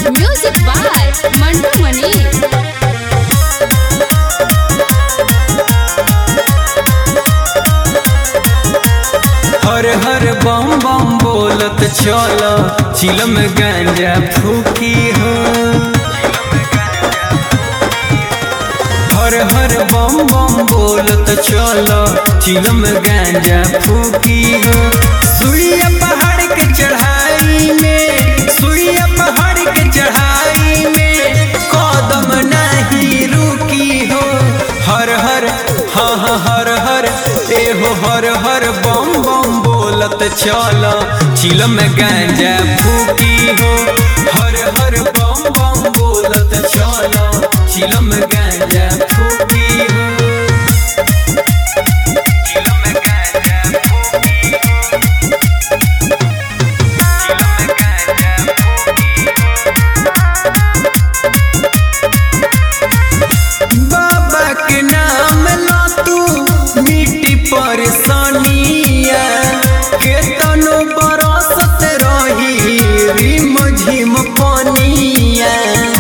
Music by Mantu Mani. हर हर बम बम बोलत चला चिलम गांजा फूकी हो। हर हर बम बम बोलत चला चिलम गांजा फूकी हो। सुइया पहाड़ के चढ़ाई में, सुइया पहाड़ के चढ़ाई में कदम नहीं रुकी हो। हर हर हाँ हाँ हर हर एहो हर हर बम बम बोलत चला चिलम गांजा फूकी हो। हर हर बम बम बोलत चला चिलम गांजा फूकी हो। चिलम गांजा फूकी हो। चिलम गांजा फूकी हो। बाबा के नाम ला तू मिट्टी परेशानिया के तनो बरसत रही रिम झिम पानिया।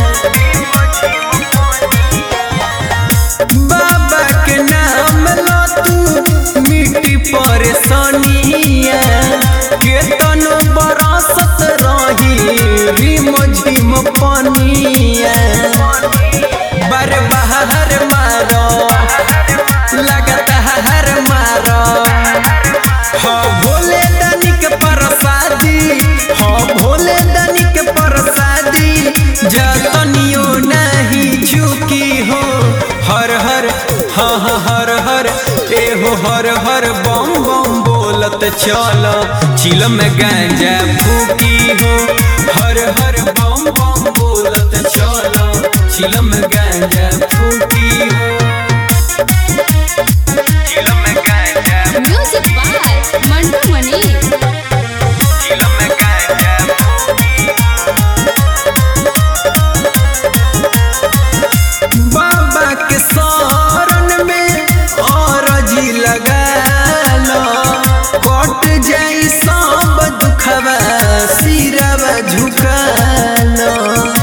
बाबा के नाम ला तू मिट्टी परेशानिया के तनो बरसत रही रिम झिम पानिया। बर बहार मारो लगता हर मारो हाँ भोले दनिक प्रसादी, हाँ भोले दनिक प्रसादी जतनियो नहीं झुकी हो। हर हर हाँ हाँ हर हर एहो हर हर बम बम बोलत चला चिलम गांजा फूकी हो। हर हर बम बम बोलत चला चिलम गांजा फूकी हो। चिलम गांजा Music by Mantu Mani. चिलम गांजा फूकी हो। बाबा के शरण में अरजी लगा लो कट जाई सब दुखवा सिरवा झुका लो।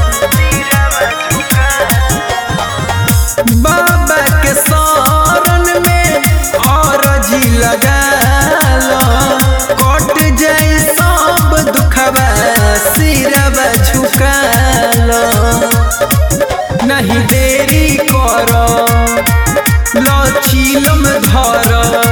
बाबा के शरण में अरजी लगा लो कट जाई सब दुखवा सिरवा झुका लो। नहीं देरी करो लो चिलम धर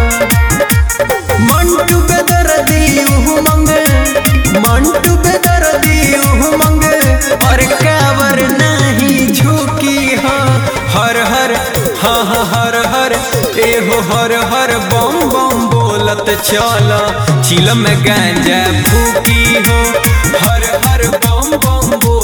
मंटू बेदर दियू मंगे, मंटू बेदर दियू मंगे और कावर नहीं झुकी हो। हर हर हाँ हाँ हर हर एहो हर हर बम बम बोलत चला चिलम गांजा फूकी हो। हर हर बम बम